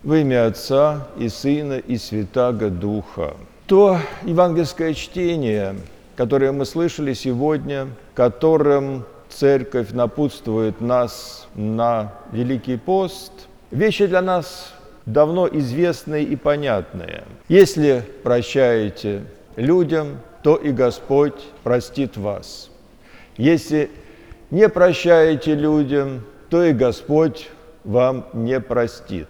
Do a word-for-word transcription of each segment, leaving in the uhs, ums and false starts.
Во имя Отца и Сына и Святаго Духа. То евангельское чтение, которое мы слышали сегодня, которым Церковь напутствует нас на Великий пост, вещи для нас давно известные и понятные. Если прощаете людям, то и Господь простит вас. Если не прощаете людям, то и Господь вам не простит.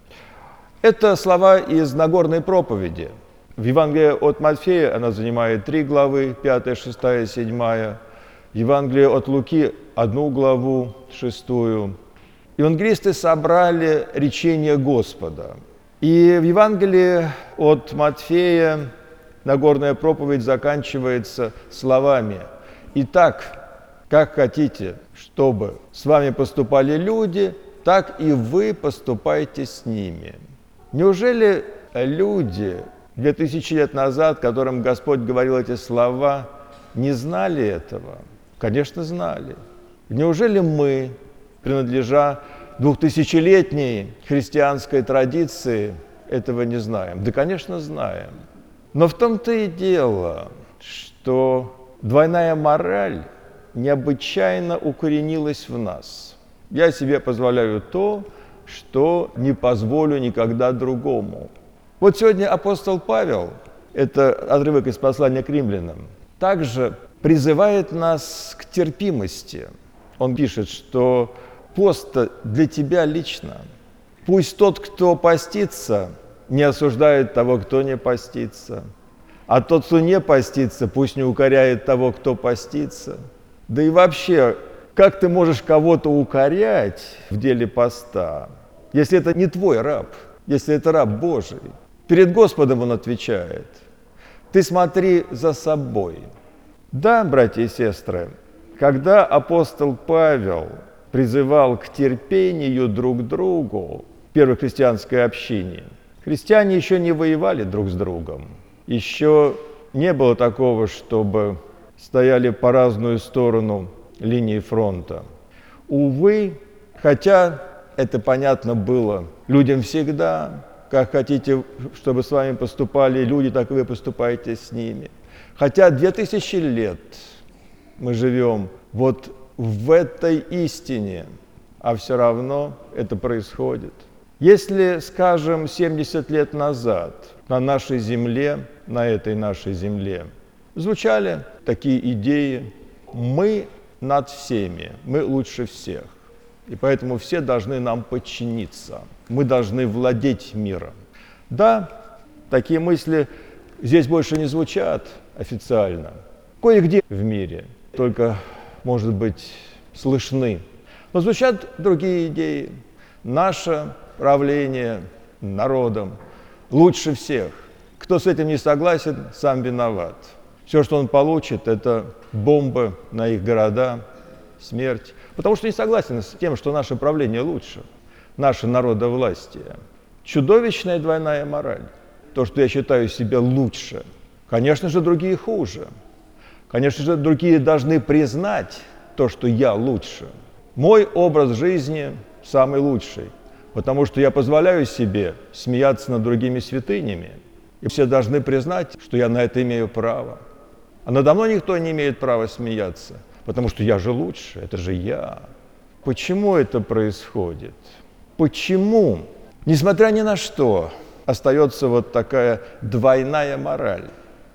Это слова из Нагорной проповеди. В Евангелии от Матфея она занимает три главы, пятая, шестая, седьмая. В Евангелии от Луки одну главу, шестую. Евангелисты собрали речение Господа. И в Евангелии от Матфея Нагорная проповедь заканчивается словами: «Итак, как хотите, чтобы с вами поступали люди, так и вы поступайте с ними». Неужели люди две тысячи лет назад, которым Господь говорил эти слова, не знали этого? Конечно, знали. Неужели мы, принадлежа двухтысячелетней христианской традиции, этого не знаем? Да, конечно, знаем. Но в том-то и дело, что двойная мораль необычайно укоренилась в нас. Я себе позволяю то, что не позволю никогда другому. Вот сегодня апостол Павел, это отрывок из послания к римлянам, также призывает нас к терпимости. Он пишет, что пост для тебя лично. Пусть тот, кто постится, не осуждает того, кто не постится. А тот, кто не постится, пусть не укоряет того, кто постится. Да и вообще, как ты можешь кого-то укорять в деле поста, если это не твой раб, если это раб Божий? Перед Господом он отвечает: ты смотри за собой. Да, братья и сестры, когда апостол Павел призывал к терпению друг к другу в первой христианской общине, христиане еще не воевали друг с другом. Еще не было такого, чтобы стояли по разную сторону линии фронта. Увы, хотя это понятно было людям всегда, как хотите, чтобы с вами поступали люди, так и вы поступаете с ними. Хотя две тысячи лет мы живем вот в этой истине, а все равно это происходит. Если, скажем, семьдесят лет назад на нашей земле, на этой нашей земле, звучали такие идеи: мы над всеми, мы лучше всех, и поэтому все должны нам подчиниться, мы должны владеть миром. Да, такие мысли здесь больше не звучат официально, кое-где в мире только, может быть, слышны, но звучат другие идеи. Наше правление народом лучше всех. Кто с этим не согласен, сам виноват. Все, что он получит, это бомбы на их города, смерть. Потому что не согласен с тем, что наше правление лучше, наше народовластие. Чудовищная двойная мораль. То, что я считаю себя лучше. Конечно же, другие хуже. Конечно же, другие должны признать то, что я лучше. Мой образ жизни самый лучший, потому что я позволяю себе смеяться над другими святынями. И все должны признать, что я на это имею право. А надо мной никто не имеет права смеяться, потому что я же лучше, это же я. Почему это происходит? Почему, несмотря ни на что, остается вот такая двойная мораль?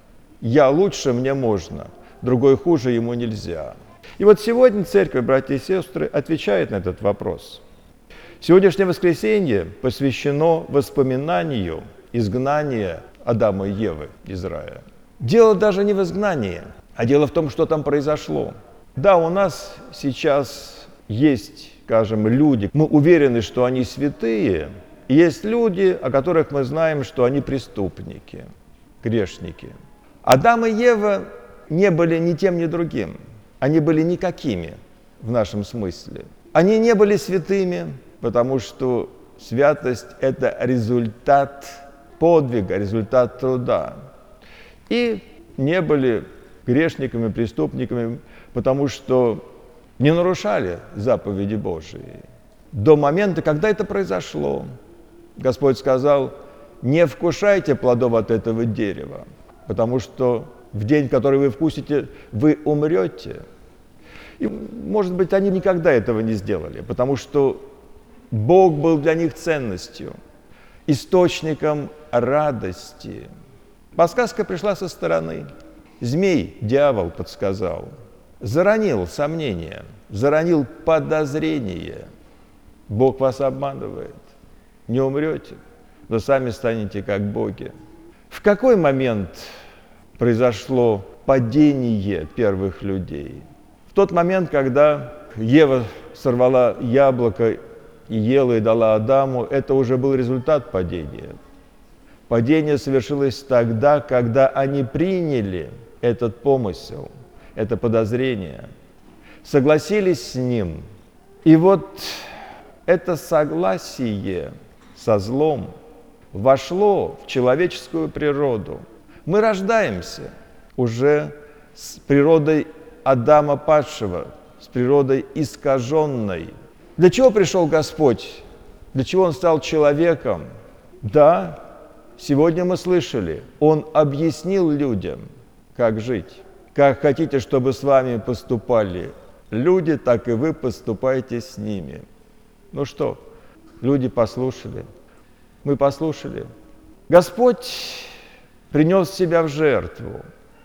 Я лучше, мне можно, другой хуже, ему нельзя. И вот сегодня Церковь, братья и сестры, отвечает на этот вопрос. Сегодняшнее воскресенье посвящено воспоминанию изгнания Адама и Евы из рая. Дело даже не в изгнании, а дело в том, что там произошло. Да, у нас сейчас есть, скажем, люди, мы уверены, что они святые, и есть люди, о которых мы знаем, что они преступники, грешники. Адам и Ева не были ни тем, ни другим. Они были никакими в нашем смысле. Они не были святыми, потому что святость – это результат подвига, результат труда. И не были грешниками, преступниками, потому что не нарушали заповеди Божии. До момента, когда это произошло, Господь сказал: не вкушайте плодов от этого дерева, потому что в день, который вы вкусите, вы умрете. И, может быть, они никогда этого не сделали, потому что Бог был для них ценностью, источником радости. Подсказка пришла со стороны. Змей, дьявол, подсказал, заронил сомнение, заронил подозрение. Бог вас обманывает. Не умрете, но сами станете как боги. В какой момент произошло падение первых людей? В тот момент, когда Ева сорвала яблоко и ела и дала Адаму, это уже был результат падения. Падение совершилось тогда, когда они приняли этот помысел, это подозрение, согласились с ним. И вот это согласие со злом вошло в человеческую природу. Мы рождаемся уже с природой Адама падшего, с природой искаженной. Для чего пришел Господь? Для чего Он стал человеком? Да, сегодня мы слышали, Он объяснил людям, как жить. Как хотите, чтобы с вами поступали люди, так и вы поступайте с ними. Ну что, люди послушали, мы послушали. Господь принес себя в жертву.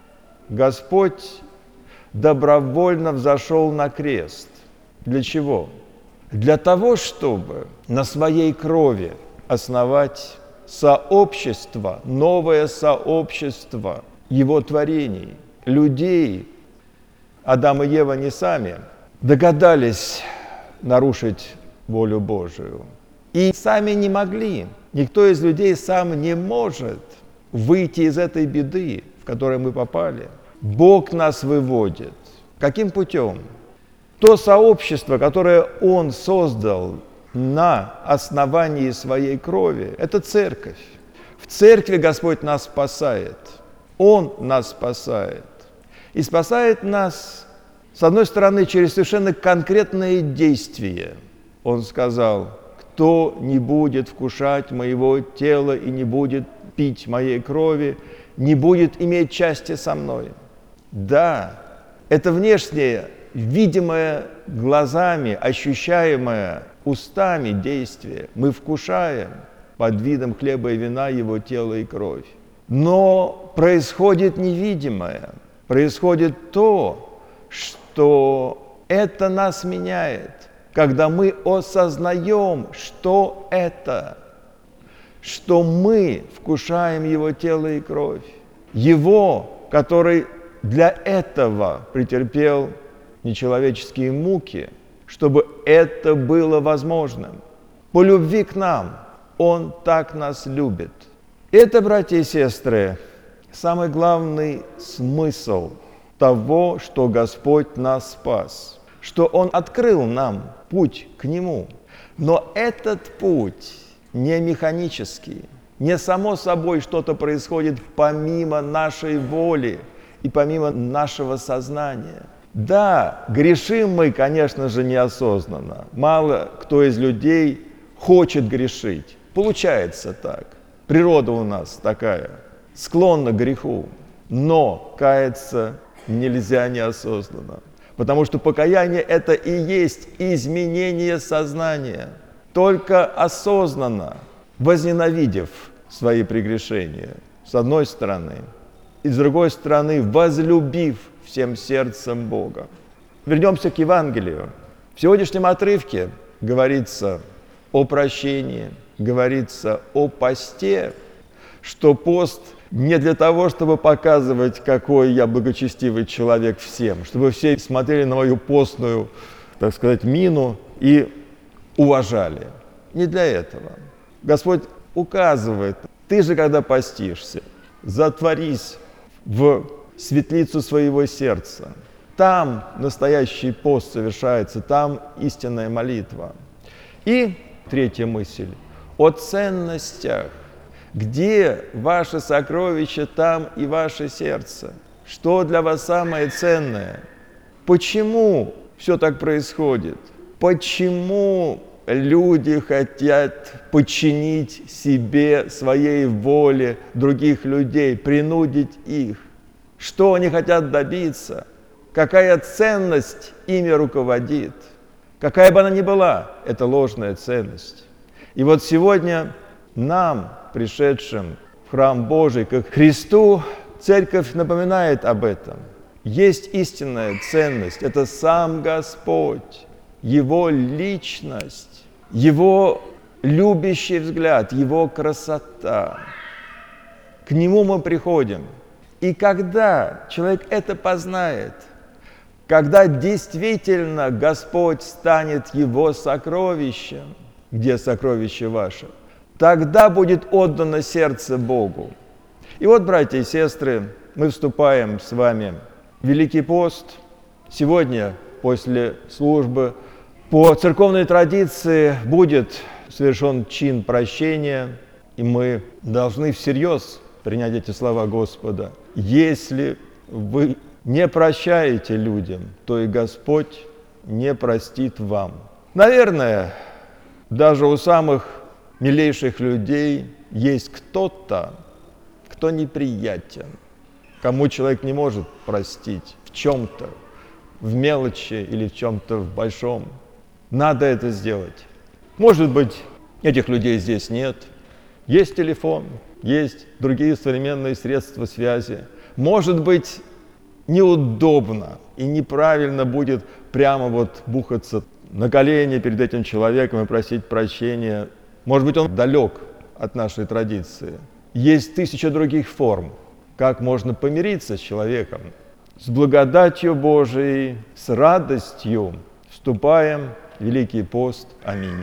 Господь добровольно взошел на крест. Для чего? Для того, чтобы на своей крови основать сообщество, новое сообщество Его творений, людей. Адам и Ева не сами догадались нарушить волю Божию. И сами не могли. Никто из людей сам не может выйти из этой беды, в которую мы попали. Бог нас выводит. Каким путем? То сообщество, которое Он создал на основании своей крови, это церковь. В церкви Господь нас спасает. Он нас спасает. И спасает нас, с одной стороны, через совершенно конкретные действия. Он сказал: кто не будет вкушать моего тела и не будет пить моей крови, не будет иметь части со мной. Да, это внешнее, видимое глазами, ощущаемое устами действие. Мы вкушаем под видом хлеба и вина Его тело и кровь. Но происходит невидимое, происходит то, что это нас меняет, когда мы осознаем, что это, что мы вкушаем Его тело и кровь. Его, который для этого претерпел нечеловеческие муки, чтобы это было возможным. По любви к нам Он так нас любит. Это, братья и сестры, самый главный смысл того, что Господь нас спас, что Он открыл нам путь к Нему. Но этот путь не механический, не само собой что-то происходит помимо нашей воли и помимо нашего сознания. Да, грешим мы, конечно же, неосознанно. Мало кто из людей хочет грешить. Получается так. Природа у нас такая, склонна к греху. Но каяться нельзя неосознанно. Потому что покаяние – это и есть изменение сознания. Только осознанно, возненавидев свои прегрешения, с одной стороны, и с другой стороны, возлюбив всем сердцем Бога. Вернемся к Евангелию. В сегодняшнем отрывке говорится о прощении, говорится о посте, что пост не для того, чтобы показывать, какой я благочестивый человек всем, чтобы все смотрели на мою постную, так сказать, мину и уважали. Не для этого. Господь указывает: ты же, когда постишься, затворись в светлицу своего сердца. Там настоящий пост совершается, там истинная молитва. И третья мысль о ценностях. Где ваше сокровище, там и ваше сердце. Что для вас самое ценное? Почему все так происходит? Почему люди хотят подчинить себе, своей воле других людей, принудить их. Что они хотят добиться? Какая ценность ими руководит? Какая бы она ни была, это ложная ценность. И вот сегодня нам, пришедшим в храм Божий, как Христу, Церковь напоминает об этом. Есть истинная ценность, это сам Господь, Его личность, Его любящий взгляд, Его красота. К Нему мы приходим. И когда человек это познает, когда действительно Господь станет его сокровищем, где сокровище ваше, тогда будет отдано сердце Богу. И вот, братья и сестры, мы вступаем с вами в Великий пост. Сегодня, после службы, по церковной традиции будет совершен чин прощения, и мы должны всерьез принять эти слова Господа. Если вы не прощаете людям, то и Господь не простит вам. Наверное, даже у самых милейших людей есть кто-то, кто неприятен, кому человек не может простить в чем-то, в мелочи или в чем-то в большом. Надо это сделать. Может быть, этих людей здесь нет. Есть телефон, есть другие современные средства связи. Может быть, неудобно и неправильно будет прямо вот бухаться на колени перед этим человеком и просить прощения. Может быть, он далек от нашей традиции. Есть тысяча других форм, как можно помириться с человеком. С благодатью Божией, с радостью вступаем в Великий пост. Аминь.